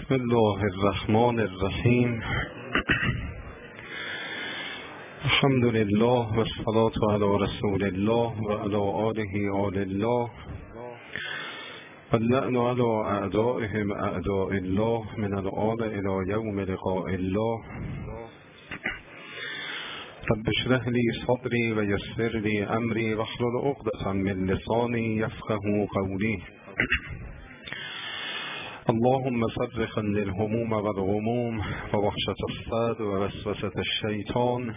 بسم الله الرحمن الرحیم. الحمد لله و الصلاة علی رسول الله و علی آله آل الله و اللعن علی اعدائهم اعداء الله من الآن الی یوم لقاء الله. رب اشرح لی صدری و یسر لی امری واحلل عقدة من لسانی یفقهوا قولی. اللهم فرج عني الهموم والغموم ووحشة الصدر ووسوسة الشیطان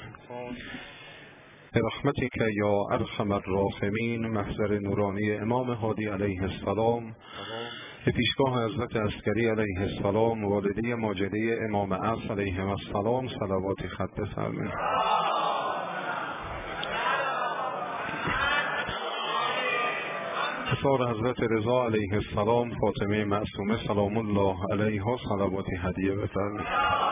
برحمتك یا ارحم الراحمین. محضر نورانی امام هادی علیه السلام، به پیشگاه حضرت عسکری علیه السلام، والده ماجده امام عصر علیه السلام، صلوات خط بفرمایید. پسر حضرت رضا علیه السلام، فاطمه معصومه سلام الله علیها، صلوات هدیه بفرمایید.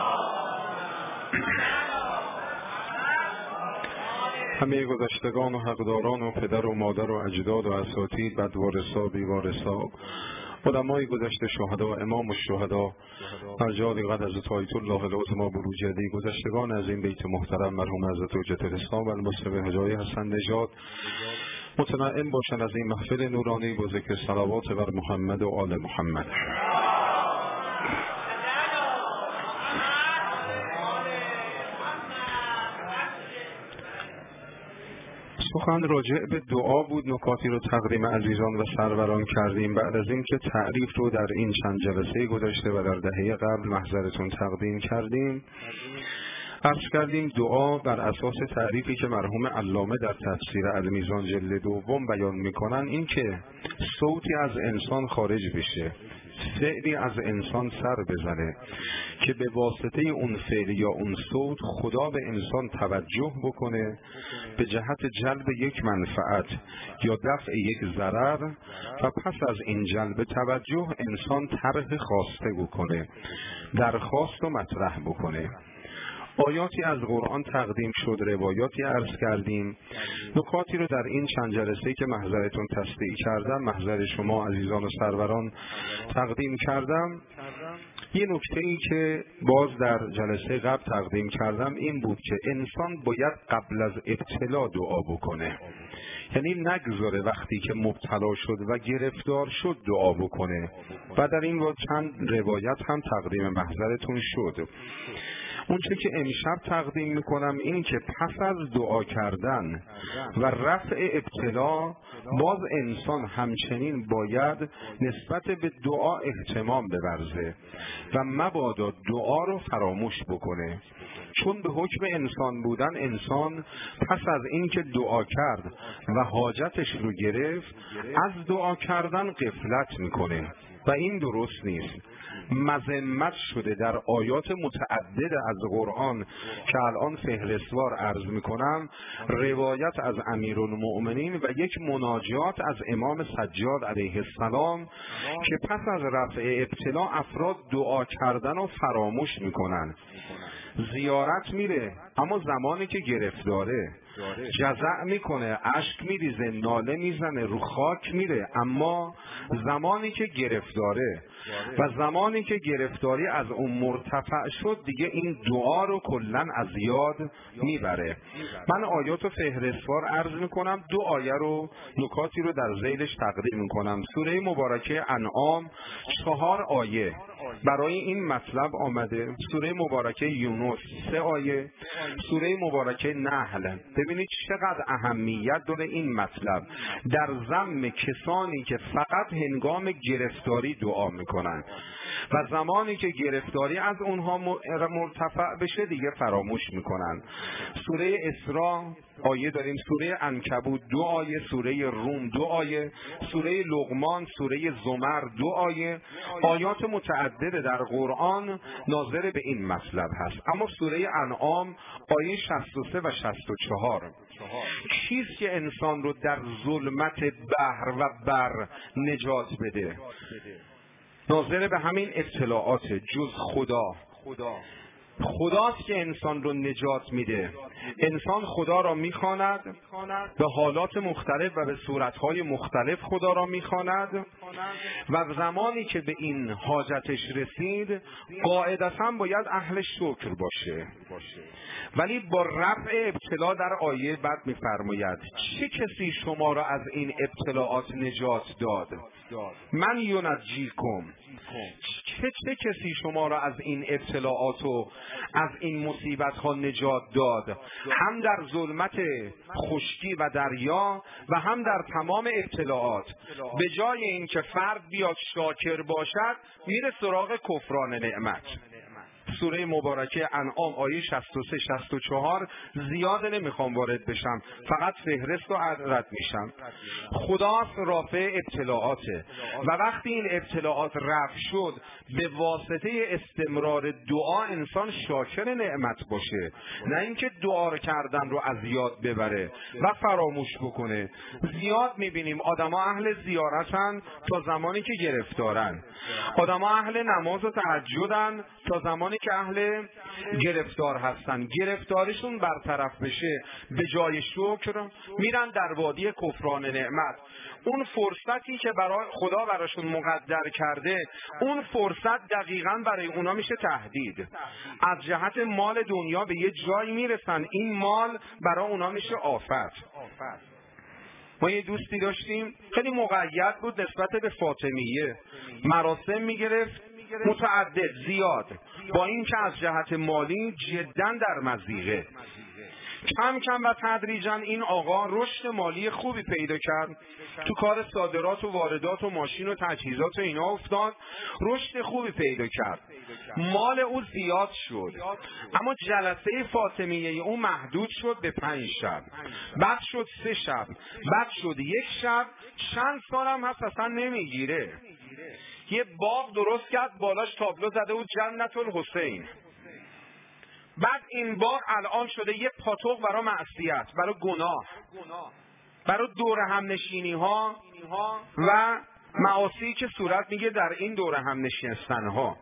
همه گذشتگان و حقداران و پدر و مادر و اجداد و اساتید، بدوارثا بیوارثا، علمای گذشته، شهدا، امام الشهدا، رجال قدس آیت الله العظمی بروجردی، گذشتگان از این بیت محترم مرحوم حضرت حجت الاسلام و المصطفی حجای حسن نژاد، متنعم باشن از این محفل نورانی با ذکر صلوات بر محمد و آل محمد. سخن راجع به دعا بود. نکاتی رو تقدیم عزیزان و سروران کردیم بعد از اینکه تعریف رو در این چند جلسه گذشته و در دهه قبل محضرتون تقدیم کردیم. عرض کردیم دعا بر اساس تعریفی که مرحوم علامه در تفسیر المیزان جلد دوم بیان میکنن، این که صوتی از انسان خارج بشه، فعلی از انسان سر بزنه که به واسطه اون فعل یا اون صوت خدا به انسان توجه بکنه به جهت جلب یک منفعت یا دفع یک ضرر، و پس از این جلب توجه انسان طرح خواسته بکنه، درخواست و مطرح بکنه. آیاتی از قرآن تقدیم شد، روایاتی عرض کردیم، نکاتی رو در این چند جلسه که محضرتون تصدیق کردم، محضر شما عزیزان و سروران تقدیم کردم. یه نکته‌ای که باز در جلسه قبل تقدیم کردم این بود که انسان باید قبل از ابتلا دعا بکنه، یعنی نگذاره وقتی که مبتلا شد و گرفتار شد دعا بکنه، و در این وقت چند روایت هم تقدیم محضرتون شد. اون چه که امشب تقدیم میکنم این که پس از دعا کردن و رفع ابتلا باز انسان همچنین باید نسبت به دعا اهتمام بورزه و مبادا دعا رو فراموش بکنه، چون به حکم انسان بودن انسان پس از این که دعا کرد و حاجتش رو گرفت از دعا کردن غفلت میکنه و این درست نیست. مذمت شده در آیات متعدد از قرآن که الان فهرستوار عرض میکنم، روایت از امیرالمؤمنین و یک مناجات از امام سجاد علیه السلام که پس از رفع ابتلا افراد دعا کردن و فراموش میکنن. زیارت میره اما زمانی که گرفتاره جزع میکنه، اشک میریزه، ناله میزنه، رو خاک میره، اما زمانی که گرفتاره و زمانی که گرفتاری از اون مرتفع شد دیگه این دعا رو کلن از یاد میبره. من آیات و فهرستوار عرض میکنم، دو آیه رو نکاتی رو در ذیلش تقدیم میکنم. سوره مبارکه انعام 4 آیه برای این مطلب آمده، سوره مبارکه یونس 3 آیه، سوره مبارکه نحل. ببینید چقدر اهمیت داره این مطلب در ضم کسانی که فقط هنگام گرفتاری دعا میکنن و زمانی که گرفتاری از اونها مرتفع بشه دیگه فراموش میکنن. سوره اسراء آیه داریم، سوره عنکبوت 2 آیه، سوره روم 2 آیه، سوره لقمان، سوره زمر 2 آیه. آیات متعدد در قرآن ناظر به این مطلب هست. اما سوره انعام آیه 63 و 64 چیست که انسان رو در ظلمت بحر و بر نجات بده؟ ناظر به همین ابتلاعات جز خدا. خداست که انسان رو نجات میده. انسان خدا را میخواند، به حالات مختلف و به صورتهای مختلف خدا را میخواند و زمانی که به این حاجتش رسید قاعدتاً باید اهل شکر باشه. ولی با رفع ابتلا در آیه بعد میفرماید چه کسی شما را از این ابتلاعات نجات داد؟ من ینجیکم، چه کسی شما را از این ابتلاعات و از این مصیبت ها نجات داد؟ هم در ظلمت خشکی و دریا و هم در تمام ابتلاعات. به جای اینکه فرد بیاد شاکر باشد میره سراغ کفران نعمت. سوره مبارکه انعام آیه 63-64 زیاد نمیخوام وارد بشم، فقط فهرست رو رد میشم. خداست رافع ابتلاعاته و وقتی این ابتلاعات رفع شد به واسطه استمرار دعا انسان شاکر نعمت باشه، نه اینکه دعا کردن رو از یاد ببره و فراموش بکنه. زیاد میبینیم آدما اهل زیارتن تا زمانی که گرفتارن، آدما اهل نماز و تهجدن تا زمانی که اهل گرفتار هستن. گرفتارشون برطرف بشه به جای شکر میرن در وادی کفران نعمت. اون فرصتی که برای خدا براشون مقدر کرده، اون فرصت دقیقاً برای اونا میشه تهدید. از جهت مال دنیا به یه جایی میرسن، این مال برای اونا میشه آفت. ما یه دوستی داشتیم خیلی مقید بود نسبت به فاطمیه، مراسم میگرفت متعدد زیاد، با این که از جهت مالی جداً در مضیقه. کم کم و تدریجاً این آقا رشد مالی خوبی پیدا کرد، تو کار صادرات و واردات و ماشین و تجهیزات و اینا افتاد، رشد خوبی پیدا کرد، مال او زیاد شد. اما جلسه فاطمیه او محدود شد به 5 شب، بعد شد 3 شب، بعد شد 1 شب، چند سالم هست اصلا نمیگیره. یه باغ درست کرد بالاش تابلو زده بود جنت الحسین. بعد این باغ الان شده یه پاتوق برای معصیت، برای گناه، برای دور هم نشینی ها و معاصی که صورت میگه در این دور هم نشستن ها.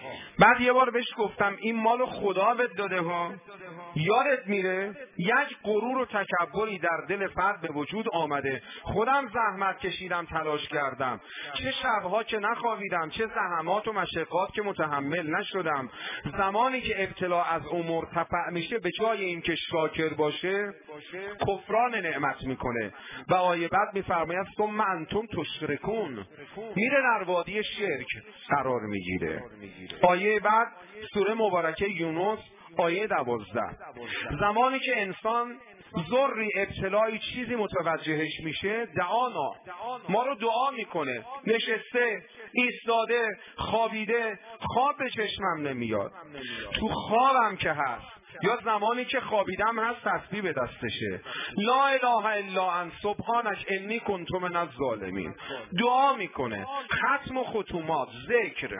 بعد یه بار بهش گفتم این مالو خدا بهت داده ها، یادت میره یک غرور و تکبری در دل فرد به وجود آمده. خودم زحمت کشیدم، تلاش کردم، چه شبها که نخوابیدم، چه زحمات و مشقات که متحمل نشدم. زمانی که ابتلا از اون مرتفع میشه به جای اینکه شاکر باشه کفران نعمت میکنه و آیه بعد میفرماید ثم انتم تشرکون، میره در وادی شرک قرار میگیره. آیه بعد سوره مبارکه یونس آیه 12 زمانی که انسان ذری ابتلایی چیزی متوجهش میشه دعانا، ما رو دعا میکنه، نشسته، ایستاده، خوابیده، خواب به چشمم نمیاد، تو خوابم که هست یا زمانی که خوابیدم هست تسبیح به دستشه، لا اله الا انت سبحانک انی کنت من الظالمین، دعا میکنه، ختم و ختومات، ذکر.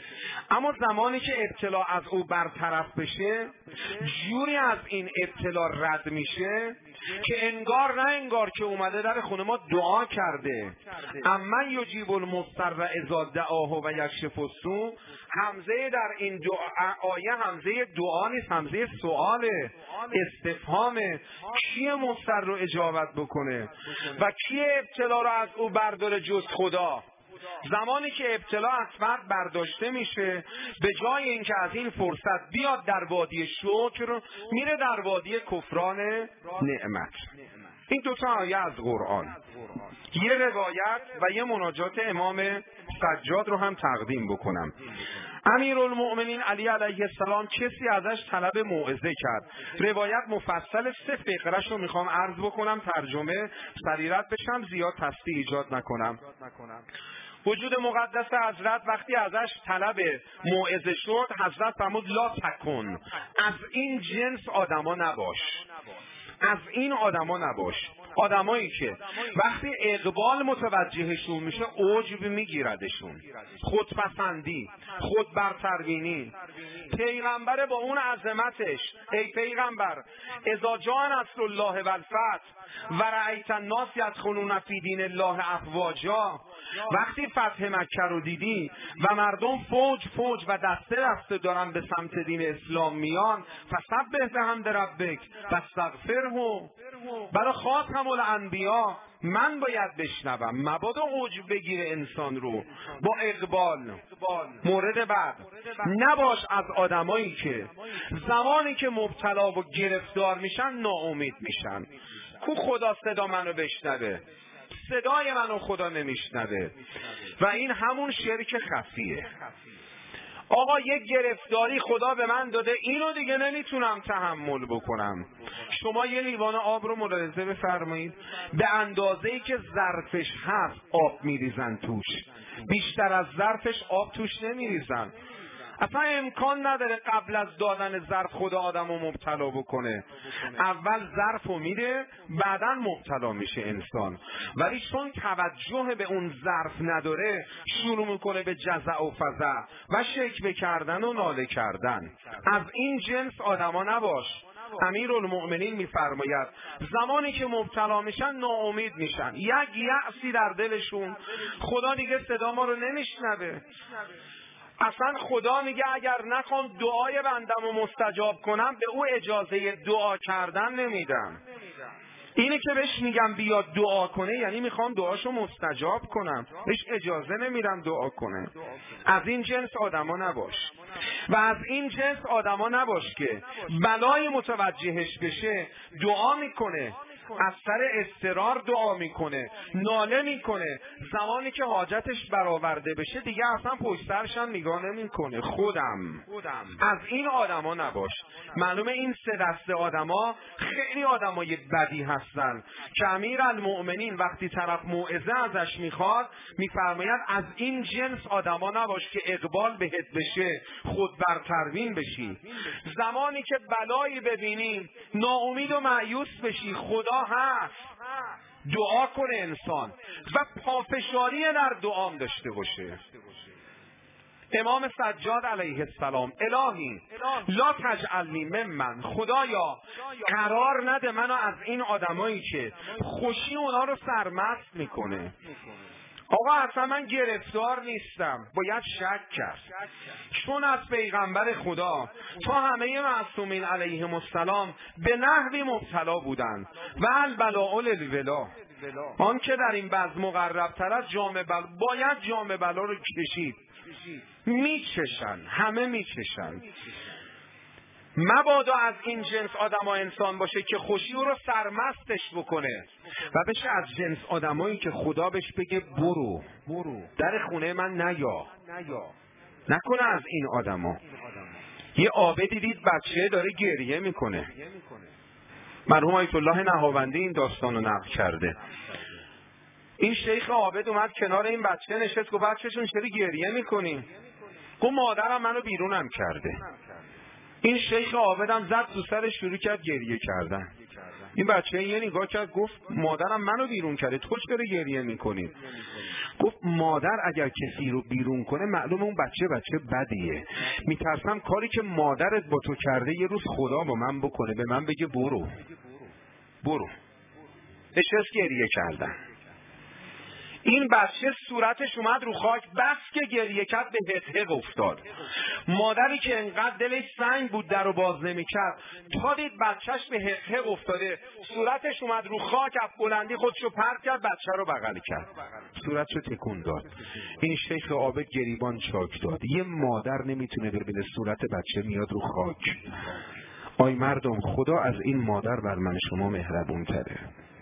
اما زمانی که ابتلا از او برطرف بشه جوری از این ابتلا رد میشه که انگار نه انگار که اومده در خونه ما دعا کرده. اما یجیب المضطر اذا دعاه و یکشف السوء، همزه در این آیه همزه دعا نیست، همزه سؤاله، استفهامه. کیه مضطر رو اجابت بکنه و کیه ابتلا رو از او برداره جز خدا؟ زمانی که ابتلا از فرد برداشته میشه به جای اینکه از این فرصت بیاد در وادی شکر میره در وادی کفران نعمت. این 2 آیه از قرآن، یه روایت و یه مناجات امام سجاد رو هم تقدیم بکنم. امیرالمؤمنین علی علیه السلام کسی ازش طلب موعظه کرد. روایت مفصل 3 فقره‌اش رو میخوام عرض بکنم، ترجمه سریرت بشم، زیاد تصحیح ایجاد نکنم. وجود مقدس حضرت وقتی ازش طلب موعظه شد، حضرت فرمود لا تکن، از این جنس آدما نباش. از این آدما نباش. آدمایی که وقتی اقبال متوجهشون میشه عجب میگیردشون، خودپسندی، خودبرتربینی. پیغمبر با اون عظمتش، ای پیغمبر اذا جاء نصر الله و الفتح و رأیت الناس یدخلون فی دین الله افواجا، وقتی فتح مکه رو دیدی و مردم فوج و دسته دارن به سمت دین اسلام میان، فسبح بحمد ربک واستغفره، برای خاتم الانبیا من باید بشنوم. مبادا عجب بگیره انسان رو با اقبال. مورد بعد، نباش از آدمایی که زمانی که مبتلا و گرفتار میشن ناامید میشن. کو خدا صدا منو بشنوه؟ صدای منو خدا نمیشنوه. و این همون شرک خفیه. آقا یک گرفتاری خدا به من داده، اینو دیگه نمیتونم تحمل بکنم. شما یه لیوان آب رو ملاحظه بفرمایید، به اندازه‌ای که ظرفش هست آب میریزن توش، بیشتر از ظرفش آب توش نمیریزن. اصلا امکان نداره قبل از دادن ظرف خدا آدمو مبتلا بکنه. اول ظرفو میده، بعداً مبتلا میشه انسان. ولی چون توجه به اون ظرف نداره، شروع میکنه به جزع و فزع و شکوه کردن و ناله کردن. از این جنس آدما نباش. امیرالمؤمنین میفرماید زمانی که مبتلا میشن ناامید میشن، یک یأسی در دلشون، خدا دیگه صدا ما رو نمیشنوه. اصلا خدا میگه اگر نخوام دعای بندم رو مستجاب کنم، به او اجازه دعا کردن نمیدم. اینی که بهش میگم بیاد دعا کنه یعنی میخوام دعاشو مستجاب کنم، بهش اجازه نمیدم دعا کنه. از این جنس آدما نباش. و از این جنس آدما نباش که بلای متوجهش بشه دعا میکنه، از سر اضطرار دعا میکنه، ناله میکنه، زمانی که حاجتش برآورده بشه دیگه اصلا پشت سرش هم نگاه نمیکنه. خودم از این آدما نباش. معلومه این سه دسته آدما خیلی آدمای بدی هستن که امیرالمؤمنین وقتی طرف موعظه ازش میخواد میفرماید از این جنس آدما نباش که اقبال بهت بشه خود برتروین بشی. زمانی که بلایی ببینی ناامید و مایوس بشی، خدا هست، دعا کنه انسان و پافشاری در دعام داشته باشه. امام سجاد علیه السلام الهی لا تجعلنی ممن، خدایا قرار نده منو از این آدمایی که خوشی اونا رو سرمست میکنه. آقا اصلا من گرفتار نیستم، باید شک کرد. چون از پیغمبر خدا تا همه معصومین علیهم السلام به نحوی مبتلا بودند و البلاء للولا، آن که در این بزم مقرب تر از جام بلا، باید جام بلا رو کشید. میچشن، همه میچشن. مبادا از این جنس آدم انسان باشه که خوشی او رو سرمستش بکنه و بشه از جنس آدمایی که خدا بهش بگه برو در خونه من نیا. نکنه از این آدما. یه عابد دیدید بچه داره گریه میکنه، مرحوم آیت الله نهاوندی این داستانو نقل کرده. این شیخ عابد اومد کنار این بچه نشست، گفت بچه‌شون چرا گریه میکنی؟ گفت مادرم منو بیرونم کرده. این شیخ عابدم زد تو سرش، شروع کرد گریه کردن. این بچه یه نگاه کرد، گفت مادرم منو بیرون کرده، تو چرا گریه میکنی؟ گفت مادر اگر کسی رو بیرون کنه معلومه اون بچه بدیه، میترسم کاری که مادرت با تو کرده یه روز خدا با من بکنه، به من بگه برو. نشست گریه کردن. این بچه صورتش اومد رو خاک، بس که گریه کرد به حقیق افتاد. مادری که انقدر دلش سنگ بود در رو باز نمی کرد، تا دید بچهش به حقیق افتاده، صورتش اومد رو خاک، از بلندی خودشو پرت کرد، بچه رو بغل کرد، صورتشو تکون داد. این شیخ عابد گریبان چاک داد. یه مادر نمیتونه ببینه صورت بچه میاد رو خاک. آی مردم، خدا از این مادر بر من شما مهربون تره.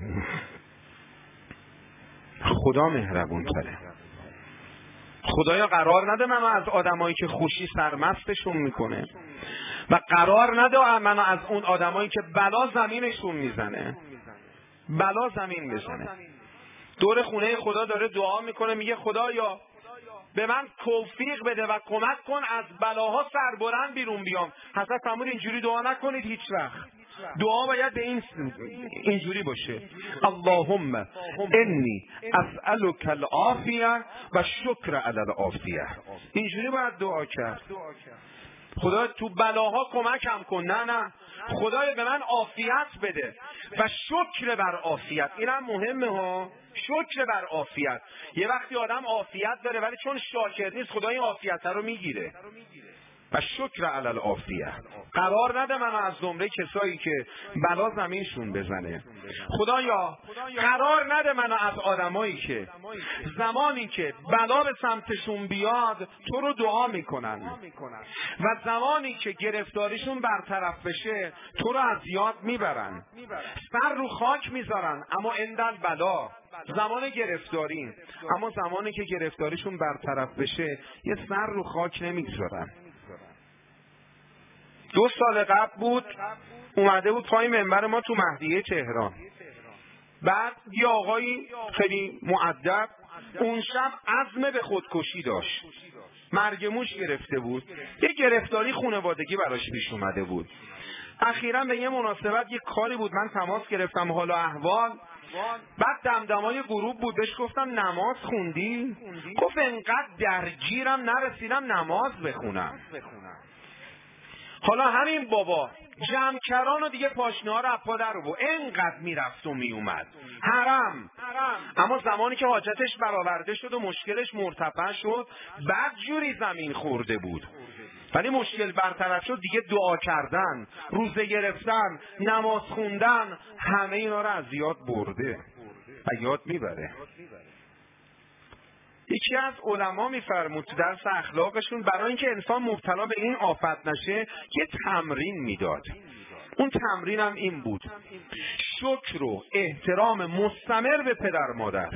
خدا مهربون تره. خدایا قرار نده منو از آدمایی که خوشی سرمستشون میکنه و قرار نده منو از اون آدمایی که بلا زمینشون میزنه، بلا زمین بزنه. دور خونه خدا داره دعا میکنه، میگه خدایا به من توفیق بده و کمک کن از بلاها سربلند بیرون بیام. حضرت فرمود اینجوری دعا نکنید هیچ وقت. دعا باید به اینجوری باشه: اللهم انی اسألک العافیه و شکر علی العافیه. اینجوری باید دعا کرد: خدا تو بلاها کمکم کن، نه خدای به من عافیت بده و شکر بر عافیت. اینم مهمه ها، شکر بر عافیت. یه وقتی آدم عافیت داره ولی چون شاکر نیست خدا این عافیت رو میگیره. و شکر علی العافیه. قرار نده من از زمره کسایی که بلا زمینشون بزنه. خدایا قرار نده من از آدمایی که زمانی که بلا به سمتشون بیاد تو رو دعا میکنن و زمانی که گرفتاریشون برطرف بشه تو رو از یاد میبرن، سر رو خاک میذارن، اما اندل بلا زمان گرفتاری، اما زمانی که گرفتاریشون برطرف بشه یه سر رو خاک نمیذارن. 2 سال قبل بود اومده بود پای منبر ما تو مهدیه تهران. بعد یه آقایی خیلی مؤدب اون شب عزم به خودکشی داشت، مرگ موش گرفته بود، یه گرفتاری خانوادگی براش پیش اومده بود. اخیراً به یه مناسبت یه کاری بود، من تماس گرفتم حال و احوال. بعد دمدمای غروب بود، بهش گفتم نماز خوندی؟ گفت انقدر درگیرم نرسیدم نماز بخونم. حالا همین بابا جمعکران و دیگه پاشنه ها رو اپا در رو انقدر میرفت و میومد حرم، اما زمانی که حاجتش برآورده شد و مشکلش مرتفع شد بعد جوری زمین خورده بود. ولی مشکل برطرف شد دیگه دعا کردن، روزه گرفتن، نماز خوندن، همه اینا رو از یاد برده و یاد میبره. یکی از علما میفرمود تو درس اخلاقشون برای اینکه انسان مبتلا به این آفت نشه یه تمرین میداد. اون تمرین هم این بود: شکر و احترام مستمر به پدر مادر.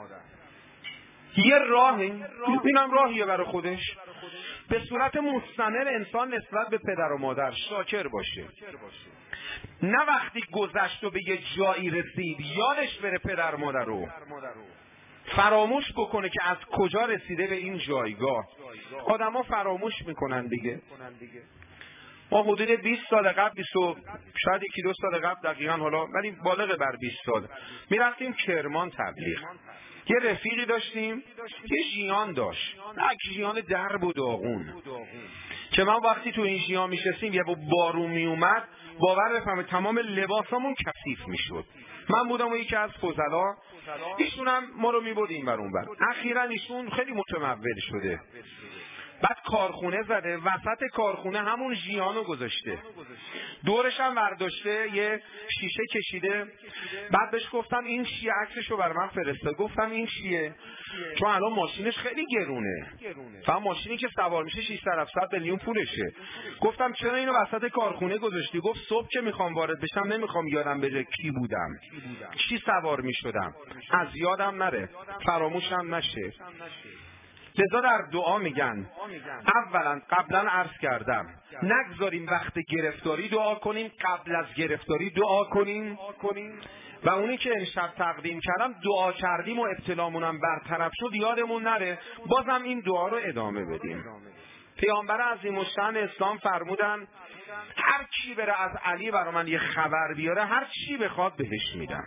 یه راهی، اینم راهیه برای خودش، به صورت مستمر انسان نسبت به پدر و مادر شاکر باشه. نه وقتی گذشت و به یه جایی رسید یادش بره پدر مادر رو فراموش بکنه که از کجا رسیده به این جایگاه. آدم ها فراموش میکنن دیگه. ما حدود 20 سال قبل، شاید 1-2 سال قبل دقیقا، حالا ولی بالغ بر 20 سال میرفتیم کرمان تبلیغ. یه رفیقی داشتیم یه ژیان داشت، یک ژیان درب و داغون که من وقتی تو این ژیان میشستیم یه بارون میومد باور بفهمه تمام لباسامون کثیف میشد. من بودم و یکی از فضلا، ایشون هم ما رو میبرد این بر اون بر. اخیراً ایشون خیلی متمول شده، بعد کارخونه زده، وسط کارخونه همون ژیانو گذاشته، دورش هم برداشته، یه شیشه کشیده. بعد بهش گفتم این چیه، عکسشو برای من فرسته. گفتم این چیه؟ چون الان ماشینش خیلی گرونه، فقط ماشینی که سوار میشه 600-700 میلیون پولشه. گفتم چرا اینو وسط کارخونه گذاشتی؟ گفت صبح که میخوام وارد بشم نمیخوام یادم بره کی بودم، چی سوار میشدم، از یادم نره، فراموشم نشه. لذا در دعا میگن اولا قبلا عرض کردم نگذاریم وقت گرفتاری دعا کنیم، قبل از گرفتاری دعا کنیم و اونی که امشب تقدیم کردم دعا کردیم و ابتلامونم برطرف شد یادمون نره، بازم این دعا رو ادامه بدیم. پیامبر عظیم الشأن اسلام فرمودن هر کی بره از علی برای من یه خبر بیاره هر چی بخواد بهش میدم.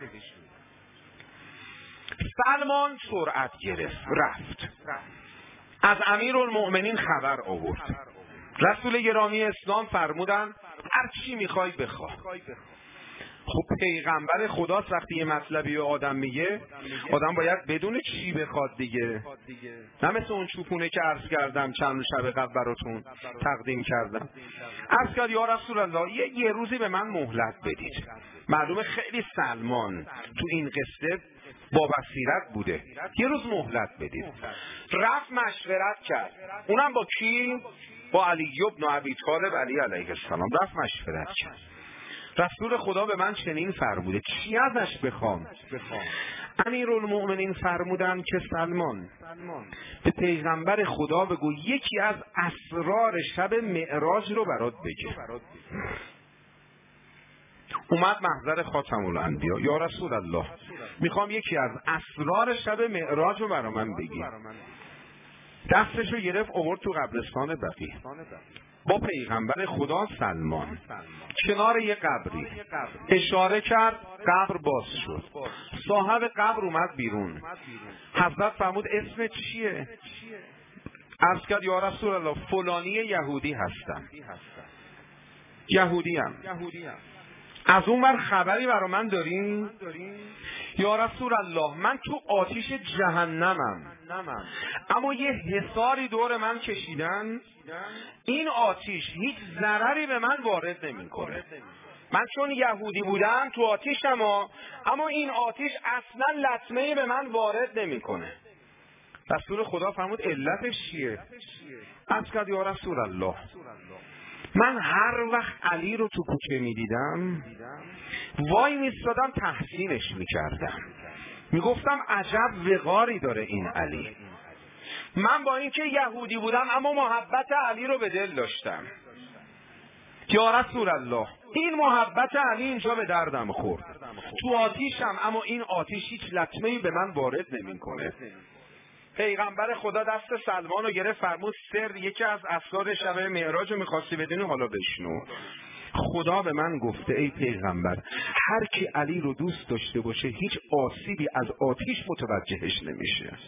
سلمان سرعت گرفت رفت، از امیرالمؤمنین خبر آورد. رسول گرامی اسلام فرمودن هر چی میخوای بخواه. خب پیغمبر خداست، وقتی یه مطلبی آدم میگه آدم باید بدون چی بخواد دیگه، نه مثل اون چوپونه که عرض کردم چند شب قبل براتون تقدیم کردم. عرض کرد یا رسول الله یه روزی به من مهلت بدید. معلومه خیلی سلمان تو این قصه با بصیرت بوده، یه روز مهلت بدید. رفت مشورت کرد، اونم با کی؟ با علی بن ابی طالب علیه السلام. رفت مشورت کرد. رسول خدا به من چنین فرموده، چی ازش بخوام؟ امیرالمؤمنین فرمودن که سلمان به پیغمبر خدا بگو یکی از اسرار شب معراج رو برات بگه. اومد محضر خاتم الانبیا، یا رسول الله میخوام یکی از اسرار شب معراج رو برا من بگی. دستشو گرفت آورد تو قبرستان بقیع. با پیغمبر خدا سلمان کنار یه قبری اشاره کرد، قبر باز شد، صاحب قبر اومد بیرون. حضرت فرمود اسمت چیه؟ عرض کرد یا رسول الله فلانی یهودی هستم. یهودیم. از اون ور خبری برای من دارین؟ یا رسول الله من تو آتیش جهنمم، اما یه حصاری دور من کشیدن، این آتیش هیچ ضرری به من وارد نمیکنه. من چون یهودی بودم تو آتیشم، اما این آتیش اصلا لطمه‌ای به من وارد نمیکنه. رسول خدا فرمود علتش چیه؟ عرض کرد یا رسول الله من هر وقت علی رو تو کوچه میدیدم وای میستادم تحسینش میکردم، میگفتم عجب وقاری داره این علی. من با اینکه یهودی بودم اما محبت علی رو به دل داشتم. یا رسول الله این محبت علی اینجا به دردم خورد، تو آتیشم اما این آتیش هیچ لطمه‌ای به من وارد نمیکنه. پیغمبر خدا دست سلمان رو گرفت، فرمود سر یکی از اسرار شب معراج رو میخواستی بدونی، حالا بشنو. خدا به من گفته ای پیغمبر هر کی علی رو دوست داشته باشه هیچ آسیبی از آتیش متوجهش نمیشه.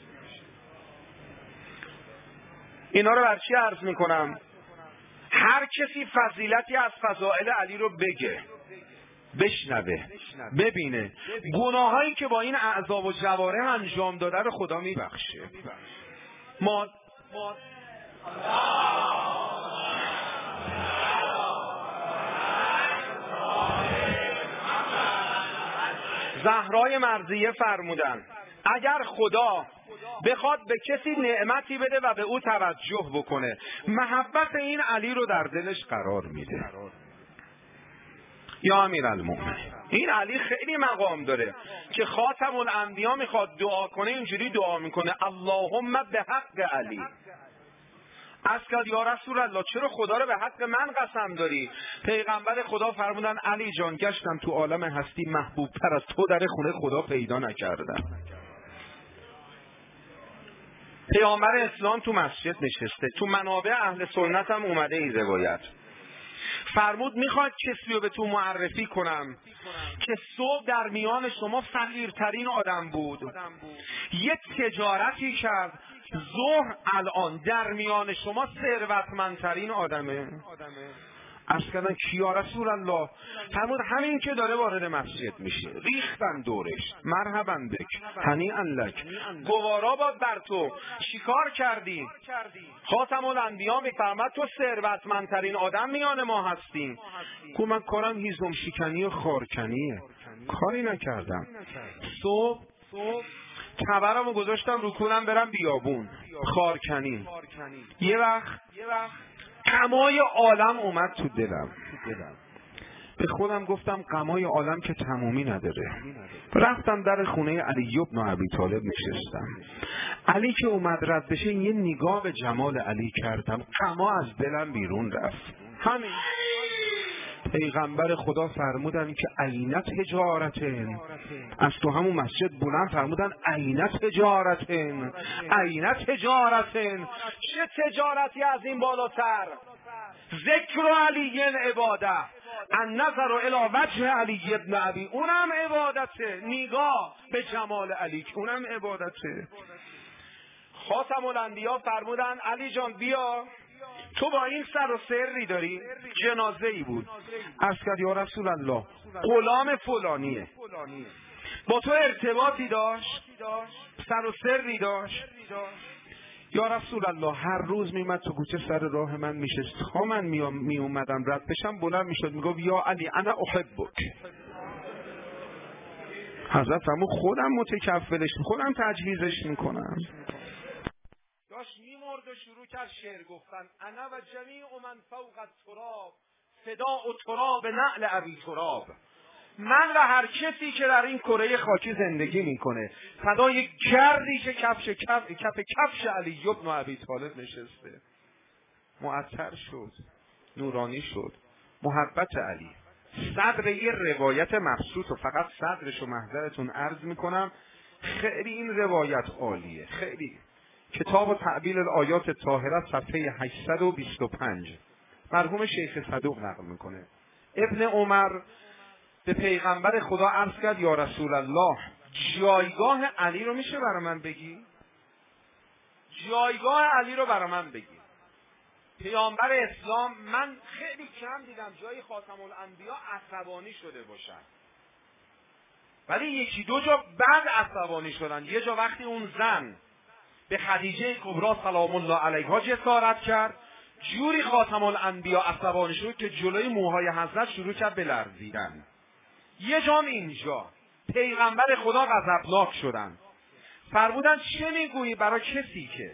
اینا رو بر چی عرض میکنم؟ هر کسی فضیلتی از فضائل علی رو بگه، بشنوه، ببینه، گناهایی که با این اعضا و جوارح انجام داده رو خدا میبخشه. ما زهرای مرضیه فرمودن اگر خدا بخواد به کسی نعمتی بده و به او توجه بکنه، محبت این علی رو در دلش قرار میده. یا امیرالمومنین این علی خیلی مقام داره که خاتم الانبیا میخواد دعا کنه اینجوری دعا میکنه اللهم به حق علی. از که یا رسول الله چرا خدا رو به حق من قسم داری؟ پیغمبر خدا فرمودن علی جان گشتم تو عالم هستی محبوب تر از تو در خونه خدا پیدا نکردم. پیامبر اسلام تو مسجد نشسته، تو منابع اهل سنت هم اومده این روایت، فرمود میخواد کسی رو به تو معرفی کنم که صبح در میان شما فقیرترین آدم بود، یه تجارتی کرد، ظهر الان در میان شما ثروتمندترین آدمه. اصلا کیا رسول الله؟ فرمود همین که داره وارد مسجد میشه، ریختن دورش، مرحبا بک، هنیئا لک، گوارا باد بر تو، چیکار کردی؟ خاتم الانبیا میفرماد تو ثروتمندترین آدم میان ما هستیم. گو من کارم هیزم شکنی و خارکنیه، کاری نکردم. صبح تبرمو گذاشتم رو کولم برم بیابون خارکنی. یه وقت غمای عالم اومد تو دلم، به خودم گفتم غمای عالم که تمومی نداره. رفتم در خونه علی بن ابی طالب نشستم. علی که اومد رد بشه یه نگاه به جمال علی کردم، غما از دلم بیرون رفت. همین. پیغمبر خدا فرمودن که عینت تجارتن، از تو همون مسجد بلند فرمودن عینت تجارتن، عینت تجارتن. چه تجارتی از این بالاتر؟ ذکر علی عباده، النظر الی وجه علی ابن ابی، اونم عبادته، نگاه به جمال علی اونم عبادته. خاتم الانبیا فرمودن علی جان بیا، تو با این سر و سری داری؟ جنازه ای بود. عرض کرد یا رسول الله غلام فلانیه، با تو ارتباطی داشت؟ سر و سری داشت؟ یا رسول الله هر روز میمد تو کوچه سر راه من میشست، تا من می اومدم رد بشم بلند میشد میگفت یا علی انا احبک. حضرت فرمود خودم متکفلش، خودم تجهیزش میکنم. داشت میمرد و شروع کرد شعر گفتن انا و جمیع من فوق التراب فداء تراب نعل ابی تراب. من و هر کسی که در این کره خاکی زندگی میکنه فدای گردی که کفش علی بن ابی طالب نشسته. معطر شد، نورانی شد، محبت علی. صدر یه روایت مبسوط و فقط صدرشو محضرتون عرض میکنم، خیلی این روایت عالیه، خیلی. کتاب تعبیل الآیات طاهره صفحه 825 مرحوم شیخ صدوق نقل میکنه ابن عمر به پیغمبر خدا عرض کرد یا رسول الله جایگاه علی رو میشه برای من بگی؟ جایگاه علی رو برای من بگی. پیامبر اسلام من خیلی کم دیدم جای خاتم الانبیا عصبانی شده باشن، ولی یکی دو جا بعد عصبانی شدن. یه جا وقتی اون زن به خدیجه کبری سلام الله علیها جسارت کرد، جوری خاتم الانبیا عصبانی شد که جلوی موهای حضرت شروع کرد به لرزیدن. یه جام اینجا پیغمبر خدا غضبناک شدن، فرمودن چه میگویی برای کسی که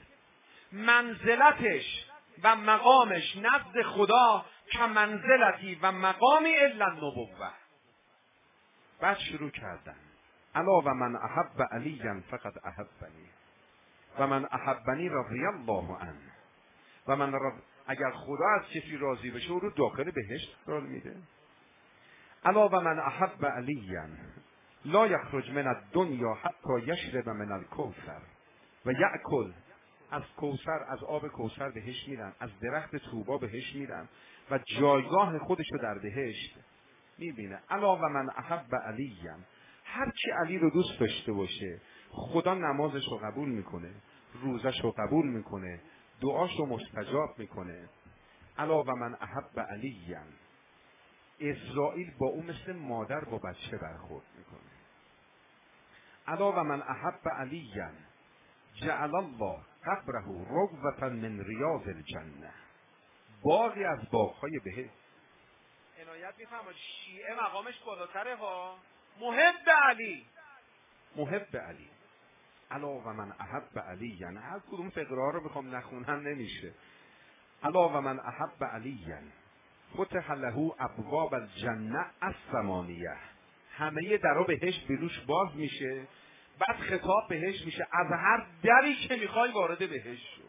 منزلتش و مقامش نزد خدا که منزلتی و مقامی الا النبوة. بعد شروع کردن الا و من احب علیا فقد احبنی و من احبنی رضی الله عنه و من اگر خدا از کسی راضی بشه او رو داخل بهشت قرار میده. الا و من احب علیا لا یخرج من الدنیا حتی یشرب من الکوثر و یأکل. از کوثر، از آب کوثر بهش میرن، از درخت طوبا بهش میرن و جایگاه خودشو در بهشت میبینه. الا و من احب علیا، هر کی علی رو دوست داشته باشه خدا نمازش رو قبول میکنه، روزش رو قبول میکنه، دعاش رو مستجاب میکنه. الا و من احب علیا، اسرائیل با اون مثل مادر با بچه برخورد میکنه. الا و من احب علیا جعل الله قبره روضة من ریاض الجنه، باغی از باغهای بهشت. عنایت میفرمایید شیعه مقامش بالاتره ها. محب علی، محب علی. الا و من احب علی، یعنی هر کدوم فقره ها رو بخوام نخونم نمیشه. الا و من احب علی فتح له ابواب الجنه الثمانیه، همه درا بهشت بروش باز میشه. بعد خطاب بهش میشه از هر دری که میخوای وارد بهشت شو.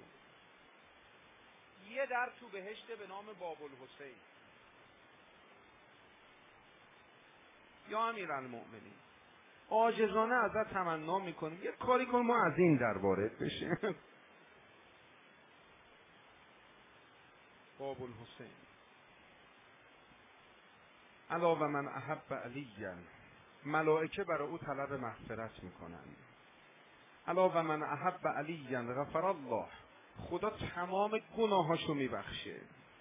یه در تو بهشت به نام باب الحسین. یا امیرالمؤمنین عاجزانه ازت تمنا میکنیم یه کاری کن ما از این در وارد بشیم. باب الحسین. الا و من احب علیا، ملائکه برای او طلب مغفرت میکنن. الا و من احب علیا غفر الله، خدا تمام گناهاشو میبخشه.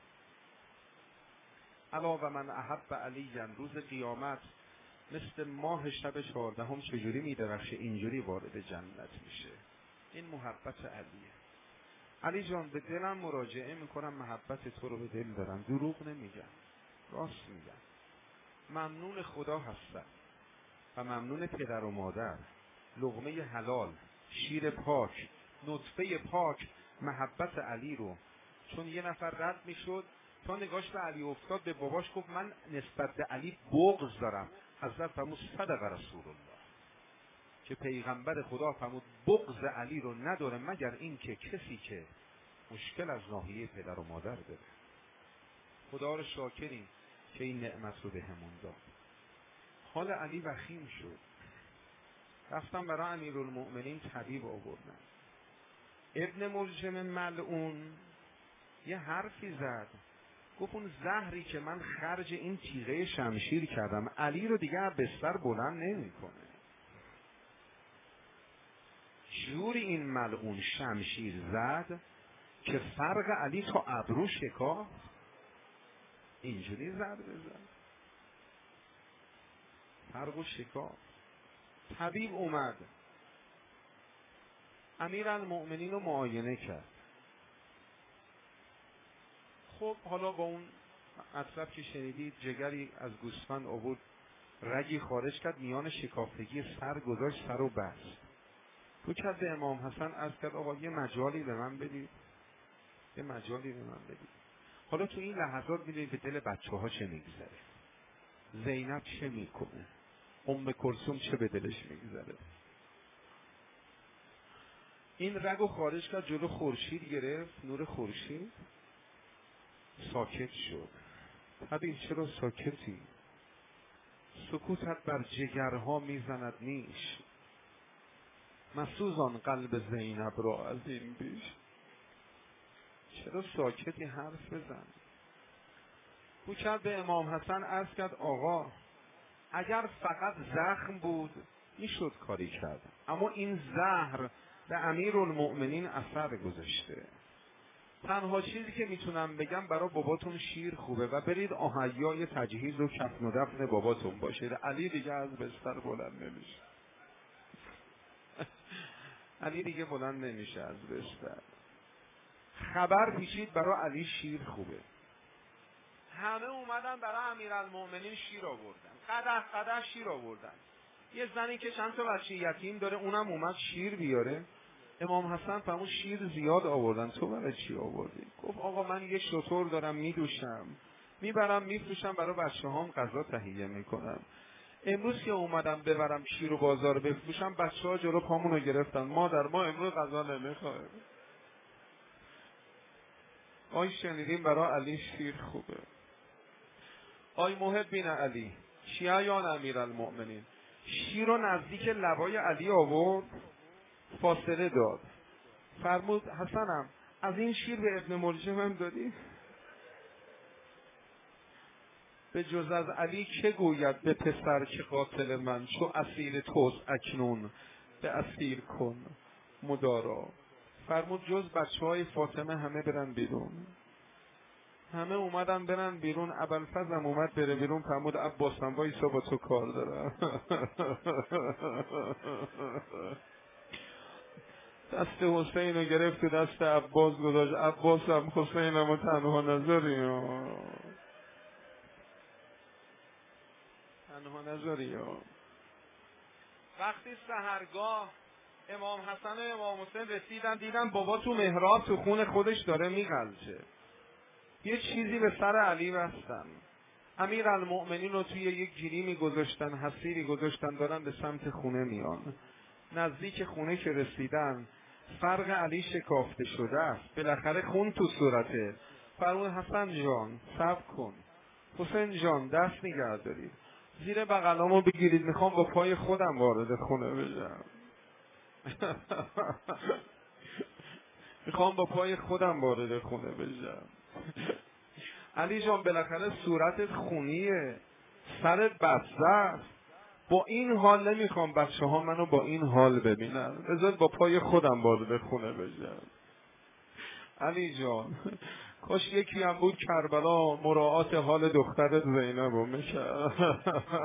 الا و من احب علیا، روز قیامت مثل ماه شب 14 چجوری میدرخشه اینجوری وارد جنت میشه. این محبت علیه. علی جان به دلم مراجعه میکنم محبت تو رو به دل دارم، دروغ نمیگم، راست میگم. ممنون خدا هستم و ممنون پدر و مادر، لقمه حلال، شیر پاک، نطفه پاک، محبت علی رو. چون یه نفر رد میشد تا نگاش به علی افتاد به باباش گفت من نسبت به علی بغض دارم. حضرت فرمود صدق رسول الله، که پیغمبر خدا فرمود بغض علی رو نداره مگر این که کسی که مشکل از ناحیه پدر و مادر داره. خدا رو شاکریم که این نعمت رو بهمون داد. حال علی وخیم شد، رفتم برای امیرالمؤمنین طبیب آوردن. ابن ملجم ملعون یه حرفی زد، گفت اون زهری که من خرج این تیغه شمشیر کردم علی رو دیگه بستر بلند نمیکنه. جوری این ملعون شمشیر زد که فرق علی تا ابرو شکافت. اینجوری زد بزد فرق و شکافت. طبیب اومد امیرالمؤمنین رو معاینه کرد. خب حالا با اون مطلب که شنیدید جگری از گوسفند آورد، رگی خارج کرد، میان شکافتگی سر گذاشت، سر و بست. تو کرد به امام حسن عرض کرد آقا یه مجالی به من بدید، یه مجالی به من بدید. حالا تو این لحظات میدونید به دل بچه ها چه میگذره، زینب چه میکنه، ام کلثوم چه به دلش میگذره. این رگو خارج کرد، جلو خورشید گرفت، نور خورشید، ساکت شد. حبیب چرا ساکتی؟ سکوتت بر جگرها میزند نیش، مسوزان قلب زینب را از این بیش. چرا ساکتی؟ حرف بزن. او کرد به امام حسن عرض کرد آقا اگر فقط زخم بود میشد کاری کرد، اما این زهر به امیرالمؤمنین اثر گذاشته. تنها چیزی که میتونم بگم برای باباتون شیر خوبه و برید آهیای تجهیز و کفن و دفن باباتون باشید. علی دیگه از بستر بلند نمیشه. علی دیگه بلند نمیشه از بستر. خبر پیچید برای علی شیر خوبه. همه اومدن برای امیرالمؤمنین شیر آوردن، قدح شیر آوردن. یه زنی که چند تا بچه یتیم داره اونم اومد شیر بیاره. امام حسن فرمود شیر زیاد آوردن، تو برای چی آوردی؟ گفت آقا من یه شتر دارم میدوشم، میبرم میفروشم، برای بچه‌هام غذا تهیه میکنم. امروز که اومدم ببرم شیر و بازار بفروشم، بچه‌ها جلو پامونو گرفتن، مادر ما امروز غذا نمیخوایم. آی شنیدیم برای علی شیر خوبه. آی محبین علی، شیعیان امیرالمؤمنین، شیر رو نزدیک لبای علی آورد، فاصله داد، فرمود حسنم از این شیر به ابن ملجم هم دادی؟ به جز از علی که گوید به پسر که قاتل من، چو اسیر توست اکنون به اسیر کن مدارا. فرمود جز بچه های فاطمه همه برن بیرون. همه اومدن برن بیرون. ابوالفضل اومد بره بیرون، فرمود عباسم وایسا با تو کار دارم. دست حسین رو گرفت و دست عباس گذاشت. عباسم حسینم و تنها نظری وقتی سحرگاه امام حسن و امام حسین رسیدن، دیدن بابا تو محراب تو خون خودش داره میغلطه. یه چیزی به سر علی بستن. امیرالمؤمنین رو توی یک گیریمی گذاشتن، حصیری گذاشتن، دارن به سمت خونه میان. نزدیک خونه که رسیدن، فرق علی شکافته شده است، بالاخره خون تو صورته. فرمود حسن جان صبر کن، حسین جان دست نگه دارید، زیر بغلامو بگیرید، میخوام با پای خودم وارد خونه بشم. میخوام با پای خودم وارد خونه بشم. علی جان بالاخره صورتت خونیه، سرت بسته است، با این حال نمیخوام بچه ها منو با این حال ببینن، بذار با پای خودم وارد خونه بشم. علی جان کاش یکی هم بود کربلا مراعات حال دخترت زینبو میکرد.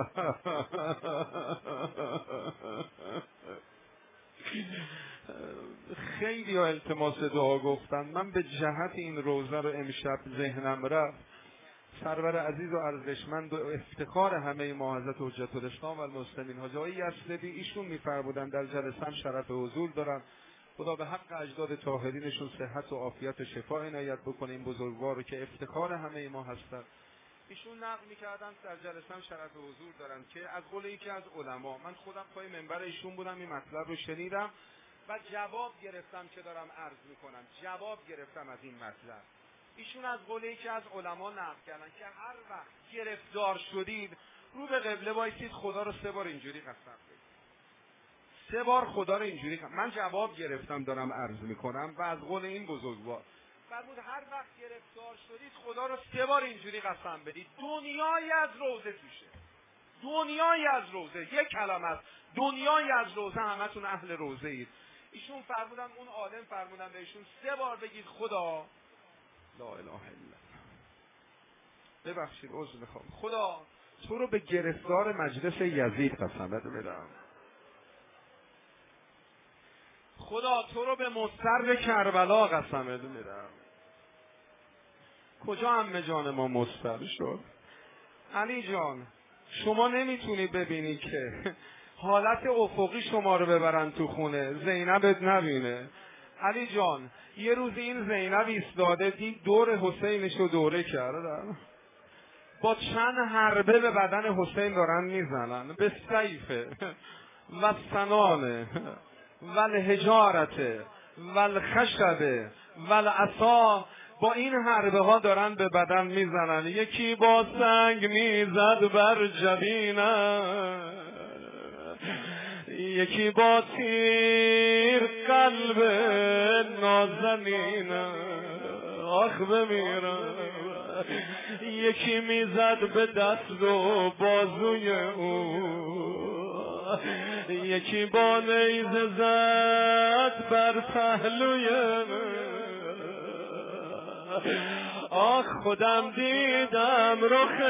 خیلی ها التماس دعا گفتن. من به جهت این روزه رو امشب ذهنم رفت. سرور عزیز و ارزشمند و افتخار همه ما حضرت حجت الاسلام و المسلمین حاجی آقای یزدی، ایشون میفرمودن در جلسه هم شرف حضور دارن، خدا به حق اجداد طاهرینشون صحت و عافیت و شفا عنایت بکنه. این بزرگوار رو که افتخار همه ما هستن، ایشون نقل میکردن در جلسه هم شرف حضور دارن که از قول یکی از علما، من خودم پای منبر ایشون بودم، این مطلب رو شنیدم و جواب گرفتم که دارم عرض میکنم، جواب گرفتم از این مطلب. ایشون از قول یکی از علما نقل کردن که هر وقت گرفتار شدید رو به قبله وایسید، خدا رو 3 بار اینجوری قسم بگید، 3 بار خدا رو اینجوری قسم. من جواب گرفتم دارم عرض میکنم و از قول این بزرگوار فرمود هر وقت گرفتار شدید خدا رو 3 بار اینجوری قسم بدید، دنیای از روزه توشه، دنیای از روزه، یک کلمه است، دنیای از روزه، همتون اهل روزه اید. ایشون فرمودن، اون عالم فرمودن بهشون 3 بار بگید خدا لا اله الا الله، ببخشید عذر میخوام، خدا تو رو به گرفتار مجلس یزید قسم بدم، خدا تو رو به مضطر کربلا قسم میدم. کجا عمه جان ما مضطر شد؟ علی جان شما نمیتونی ببینی که حالت افقی شما رو ببرن تو خونه، زینبت نبینه. علی جان یه روز این زینب ایستاده، دید دور حسینش رو دوره کردن، با چند حربه به بدن حسین دارن میزنن، به سیفه و سنانه و الحجارته و الخشبه و العصا، با این حربه ها دارن به بدن میزنن. یکی با سنگ میزد بر جبینم، یکی با تیر قلب نازنینم، آخ بمیرم یکی میزد به دست و بازوی او، یکی با نیزه زد بر پهلوی آخ خودم دیدم رخ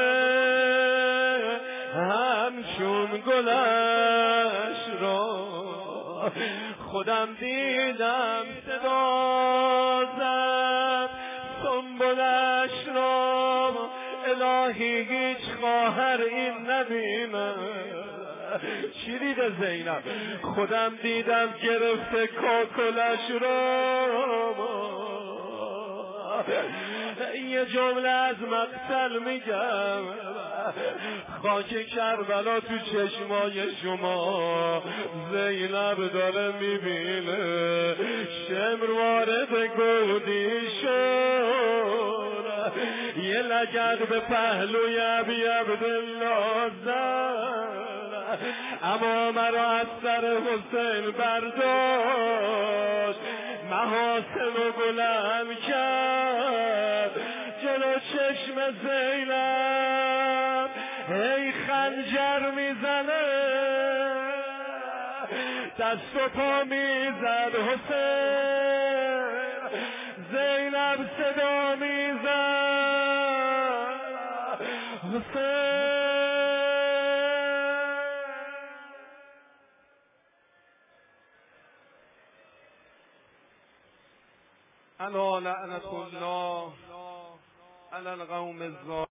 همچون گلش را، خودم دیدم صدا زد سنبلش را، الهی هیچ خواهر این نبینم. چی دیده زینب؟ خودم دیدم گرفته کاکلش را. یه جمله از مقتل میگم، خاک کربلا تو چشمای شما زینب داره میبینه، شمر وارد گودی شد، یه لگد به پهلوی ابی عبدالله زد، اما مرا از سر حسین برداشت، محاسن و بلند کرد جلو چشم زینب، ای خنجر میزنه دست و پا میزد حسین، زینب صدا میزد حسین. الا لعنت الله علی القوم الظالمین.